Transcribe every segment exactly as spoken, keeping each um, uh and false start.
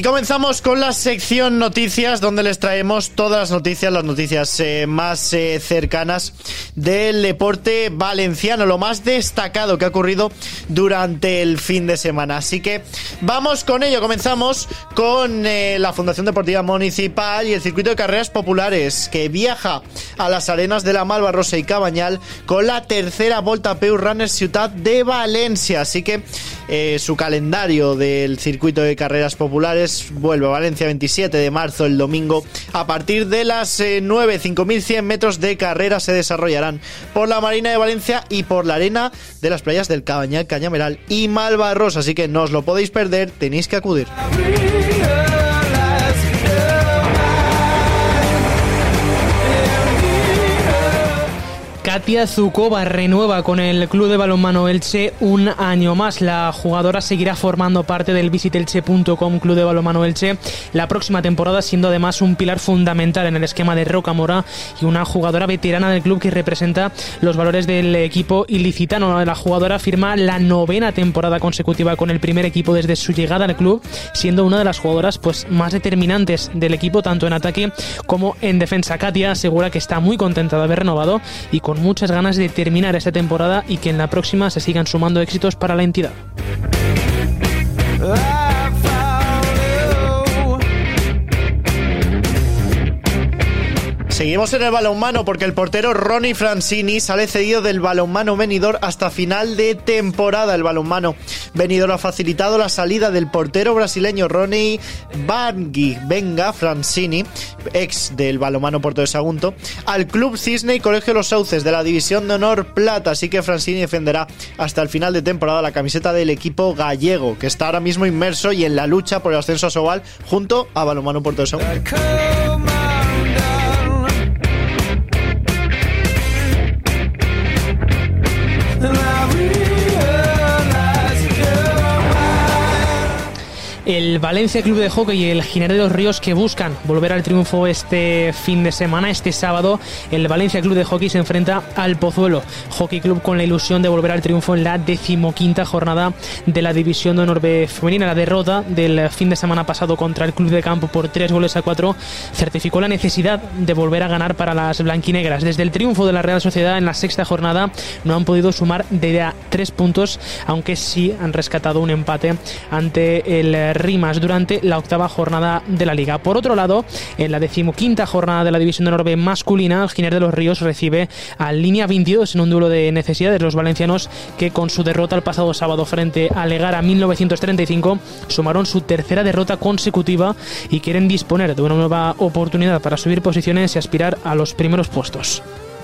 comenzamos con la sección noticias, donde les traemos todas las noticias, las noticias eh, más eh, cercanas del deporte valenciano, lo más destacado que ha ocurrido durante el fin de semana. Así que vamos con ello. Comenzamos con eh, la Fundación Deportiva Municipal y el circuito de carreras populares, que viaja a las arenas de la Malvarrosa y Cabanyal con la tercera Volta Peu Runners Ciutat de Valencia. Así que eh, su calendario del circuito de carreras populares vuelve a Valencia veintisiete de marzo, el domingo, a partir de las eh, nueve. cinco mil cien metros de carrera se desarrollarán por la Marina de Valencia y por la arena de las playas del Cabanyal, Cañameral y Malvarrosa. Así que no os lo podéis perder, tenéis que acudir. Katia Zukova renueva con el Club de Balonmano Elche un año más. La jugadora seguirá formando parte del visitelche punto com Club de Balonmano Elche la próxima temporada, siendo además un pilar fundamental en el esquema de Rocamora y una jugadora veterana del club que representa los valores del equipo ilicitano. La jugadora firma la novena temporada consecutiva con el primer equipo desde su llegada al club, siendo una de las jugadoras pues más determinantes del equipo, tanto en ataque como en defensa. Katia asegura que está muy contenta de haber renovado y con muchas ganas de terminar esta temporada y que en la próxima se sigan sumando éxitos para la entidad. Seguimos en el balonmano porque el portero Ronnie Francini sale cedido del balonmano Benidorm hasta final de temporada. El balonmano Benidorm ha facilitado la salida del portero brasileño Ronnie Bangui Venga Francini, ex del balonmano Porto de Sagunto, al Club Cisne y Colegio Los Sauces de la División de Honor Plata. Así que Francini defenderá hasta el final de temporada la camiseta del equipo gallego, que está ahora mismo inmerso y en la lucha por el ascenso a Sobal junto a balonmano Porto de Sagunto. El Valencia Club de Hockey y el Giner de los Ríos, que buscan volver al triunfo este fin de semana. Este sábado el Valencia Club de Hockey se enfrenta al Pozuelo Hockey Club con la ilusión de volver al triunfo en la decimoquinta jornada de la División de Honor B femenina. La derrota del fin de semana pasado contra el Club de Campo por tres goles a cuatro certificó la necesidad de volver a ganar para las blanquinegras. Desde el triunfo de la Real Sociedad en la sexta jornada no han podido sumar de a tres puntos, aunque sí han rescatado un empate ante el Rimas durante la octava jornada de la Liga. Por otro lado, en la decimoquinta jornada de la División de Honor B masculina, el Giner de los Ríos recibe al Línea veintidós en un duelo de necesidades. Los valencianos, que con su derrota el pasado sábado frente a Legara mil novecientos treinta y cinco sumaron su tercera derrota consecutiva y quieren disponer de una nueva oportunidad para subir posiciones y aspirar a los primeros puestos.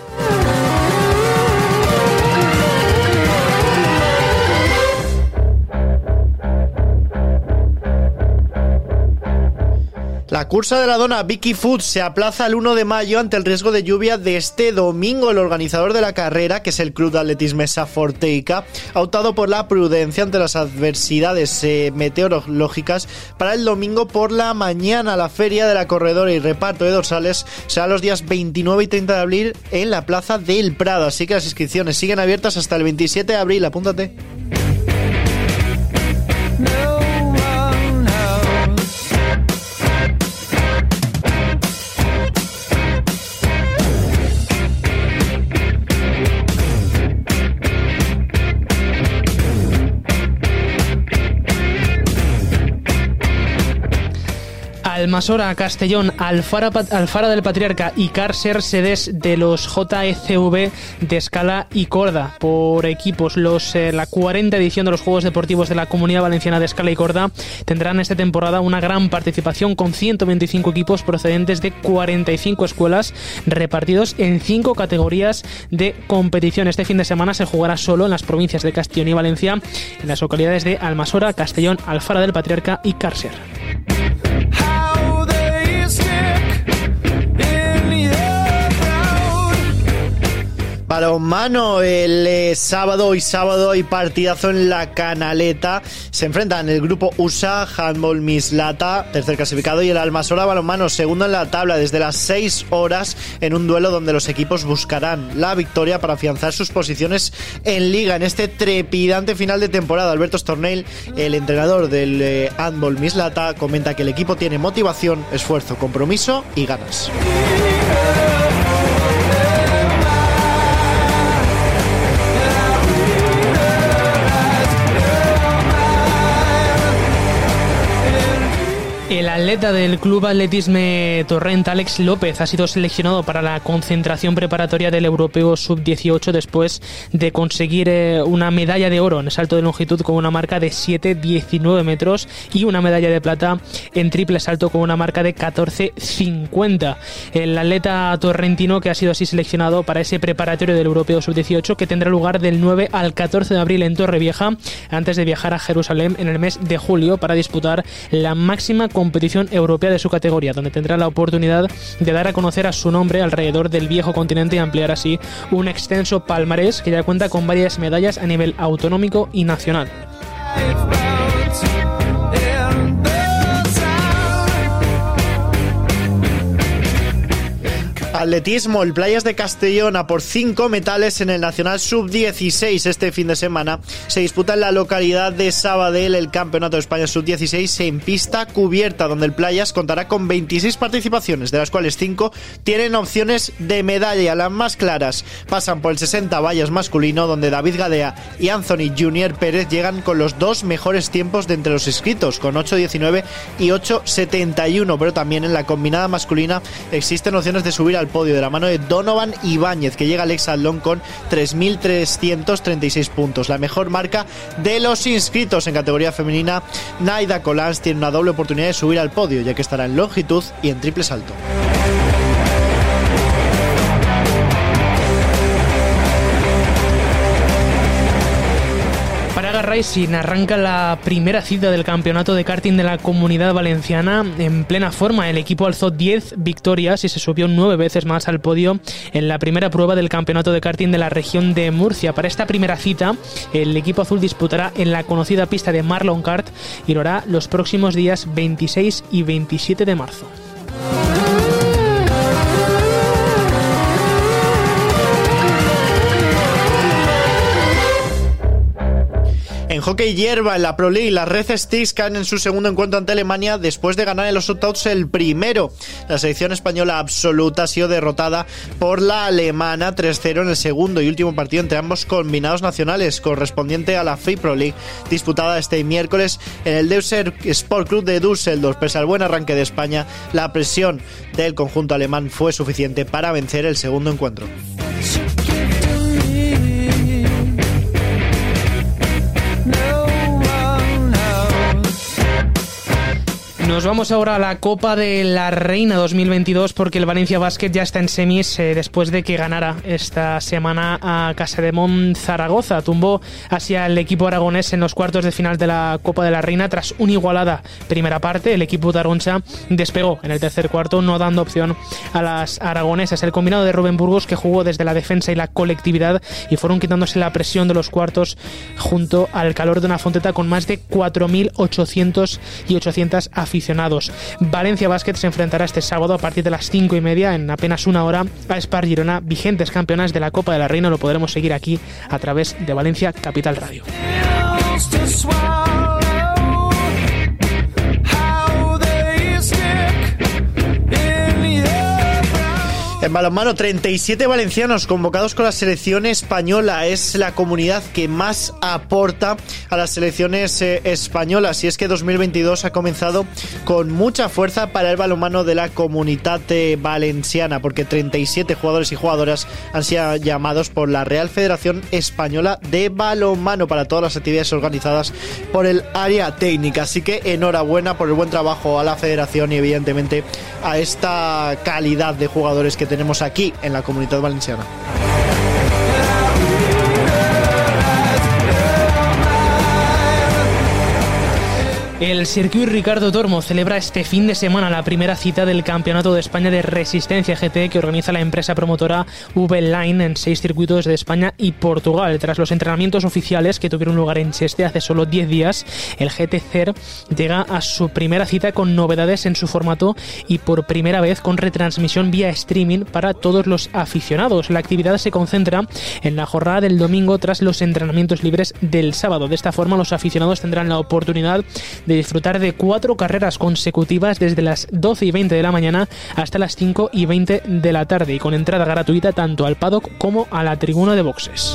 La cursa de la dona Vicky Food se aplaza al uno de mayo ante el riesgo de lluvia de este domingo. El organizador de la carrera, que es el Club de Atletismo Saforteica, ha optado por la prudencia ante las adversidades eh, meteorológicas para el domingo por la mañana. La feria de la corredora y reparto de dorsales será los días veintinueve y treinta de abril en la Plaza del Prado. Así que las inscripciones siguen abiertas hasta el veintisiete de abril. Apúntate. Almasora, Castellón, Alfara, Alfara del Patriarca y Càrcer, sedes de los J E C V de Escala y Corda. Por equipos, los eh, la cuarta edición de los Juegos Deportivos de la Comunidad Valenciana de Escala y Corda tendrán esta temporada una gran participación con ciento veinticinco equipos procedentes de cuarenta y cinco escuelas repartidos en cinco categorías de competición. Este fin de semana se jugará solo en las provincias de Castellón y Valencia, en las localidades de Almasora, Castellón, Alfara del Patriarca y Càrcer. balonmano, el eh, sábado y sábado hay partidazo en la Canaleta. Se enfrentan el grupo U S A, Handball Mislata, tercer clasificado, y el Almasola Balonmano, segundo en la tabla, desde las seis horas, en un duelo donde los equipos buscarán la victoria para afianzar sus posiciones en Liga en este trepidante final de temporada. Alberto Stornell, el entrenador del eh, Handball Mislata, comenta que el equipo tiene motivación, esfuerzo, compromiso y ganas. El atleta del Club Atletismo Torrent, Alex López, ha sido seleccionado para la concentración preparatoria del Europeo sub dieciocho después de conseguir eh, una medalla de oro en salto de longitud con una marca de siete diecinueve metros y una medalla de plata en triple salto con una marca de catorce cincuenta. El atleta torrentino, que ha sido así seleccionado para ese preparatorio del Europeo sub dieciocho, que tendrá lugar del nueve al catorce de abril en Torrevieja, antes de viajar a Jerusalén en el mes de julio para disputar la máxima competición europea de su categoría, donde tendrá la oportunidad de dar a conocer a su nombre alrededor del viejo continente y ampliar así un extenso palmarés que ya cuenta con varias medallas a nivel autonómico y nacional. Atletismo, el Playas de Castellón a por cinco metales en el Nacional sub dieciséis. Este fin de semana se disputa en la localidad de Sabadell el Campeonato de España sub dieciséis en pista cubierta, donde el Playas contará con veintiséis participaciones, de las cuales cinco tienen opciones de medalla. Las más claras pasan por el sesenta vallas masculino, donde David Gadea y Anthony Junior Pérez llegan con los dos mejores tiempos de entre los inscritos, con ocho diecinueve y ocho setenta y uno, pero también en la combinada masculina existen opciones de subir al podio de la mano de Donovan Ibáñez, que llega al hexatlón con tres mil trescientos treinta y seis puntos. La mejor marca de los inscritos en categoría femenina, Naida Colans, tiene una doble oportunidad de subir al podio, ya que estará en longitud y en triple salto. Racing arranca la primera cita del campeonato de karting de la Comunidad Valenciana en plena forma. El equipo alzó diez victorias y se subió nueve veces más al podio en la primera prueba del campeonato de karting de la región de Murcia. Para esta primera cita, el equipo azul disputará en la conocida pista de Marlon Kart y lo hará los próximos días veintiséis y veintisiete de marzo. En hockey hierba, en la Pro League, las Red Sticks caen en su segundo encuentro ante Alemania después de ganar en los shutouts el primero. La selección española absoluta ha sido derrotada por la alemana tres cero en el segundo y último partido entre ambos combinados nacionales, correspondiente a la F I Pro League, disputada este miércoles en el Deuser Sport Club de Düsseldorf. Pese al buen arranque de España, la presión del conjunto alemán fue suficiente para vencer el segundo encuentro. Nos vamos ahora a la Copa de la Reina dos mil veintidós, porque el Valencia Basket ya está en semis eh, después de que ganara esta semana a Casademont Zaragoza. Tumbó hacia el equipo aragonés en los cuartos de final de la Copa de la Reina tras una igualada primera parte. El equipo taroncha despegó en el tercer cuarto, no dando opción a las aragonesas. El combinado de Rubén Burgos, que jugó desde la defensa y la colectividad, y fueron quitándose la presión de los cuartos junto al calor de una Fonteta con más de cuatro mil ochocientos y ochocientas aficionados. Valencia Basket se enfrentará este sábado a partir de las cinco y media, en apenas una hora, a Spar Girona, vigentes campeonas de la Copa de la Reina. Lo podremos seguir aquí a través de Valencia Capital Radio. En balonmano, treinta y siete valencianos convocados con la selección española. Es la comunidad que más aporta a las selecciones eh, españolas. Y es que dos mil veintidós ha comenzado con mucha fuerza para el balonmano de la Comunitat eh, Valenciana, porque treinta y siete jugadores y jugadoras han sido llamados por la Real Federación Española de Balonmano para todas las actividades organizadas por el área técnica. Así que enhorabuena por el buen trabajo a la federación y evidentemente a esta calidad de jugadores que tenemos aquí en la Comunidad Valenciana. El Circuit Ricardo Tormo celebra este fin de semana la primera cita del Campeonato de España de Resistencia G T que organiza la empresa promotora V-Line en seis circuitos de España y Portugal. Tras los entrenamientos oficiales que tuvieron lugar en Cheste hace solo diez días, el G T C E R llega a su primera cita con novedades en su formato y por primera vez con retransmisión vía streaming para todos los aficionados. La actividad se concentra en la jornada del domingo tras los entrenamientos libres del sábado. De esta forma, los aficionados tendrán la oportunidad de disfrutar de cuatro carreras consecutivas desde las doce y veinte de la mañana hasta las cinco y veinte de la tarde y con entrada gratuita tanto al paddock como a la tribuna de boxes.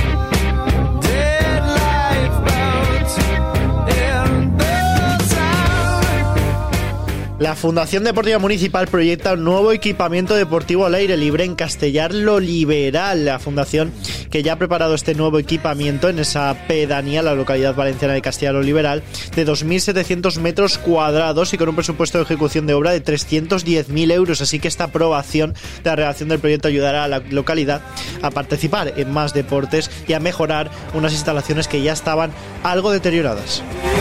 La Fundación Deportiva Municipal proyecta un nuevo equipamiento deportivo al aire libre en Castellar lo Liberal. La fundación, que ya ha preparado este nuevo equipamiento en esa pedanía, la localidad valenciana de Castellar lo Liberal, de dos mil setecientos metros cuadrados y con un presupuesto de ejecución de obra de trescientos diez mil euros. Así que esta aprobación de la redacción del proyecto ayudará a la localidad a participar en más deportes y a mejorar unas instalaciones que ya estaban algo deterioradas.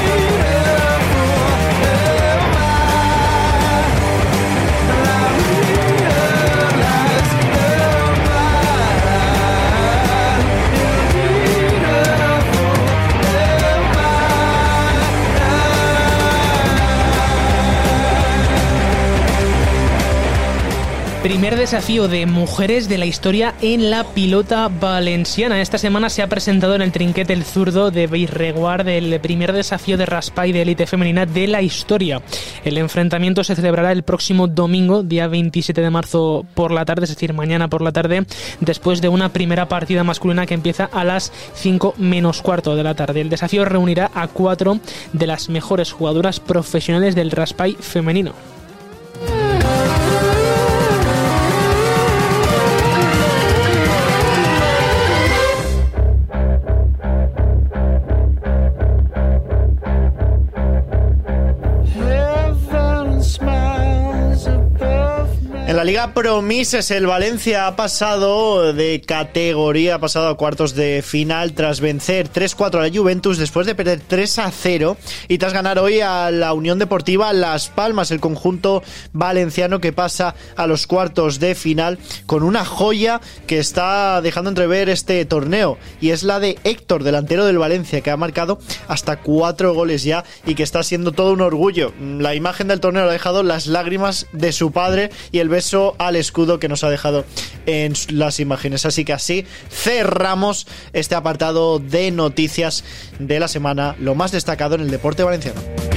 Primer desafío de mujeres de la historia en la pilota valenciana. Esta semana se ha presentado en el Trinquet el Zurdo de Bellreguard el primer desafío de Raspall de élite femenina de la historia. El enfrentamiento se celebrará el próximo domingo, día veintisiete de marzo por la tarde, es decir, mañana por la tarde, después de una primera partida masculina que empieza a las cinco menos cuarto de la tarde. El desafío reunirá a cuatro de las mejores jugadoras profesionales del Raspall femenino. En la Liga Promises, el Valencia ha pasado de categoría, ha pasado a cuartos de final tras vencer tres cuatro a la Juventus después de perder tres a cero y tras ganar hoy a la Unión Deportiva Las Palmas, el conjunto valenciano que pasa a los cuartos de final con una joya que está dejando entrever este torneo y es la de Héctor, delantero del Valencia, que ha marcado hasta cuatro goles ya y que está siendo todo un orgullo. La imagen del torneo ha dejado las lágrimas de su padre y el beso al escudo que nos ha dejado en las imágenes. Así que así cerramos este apartado de noticias de la semana, lo más destacado en el deporte valenciano.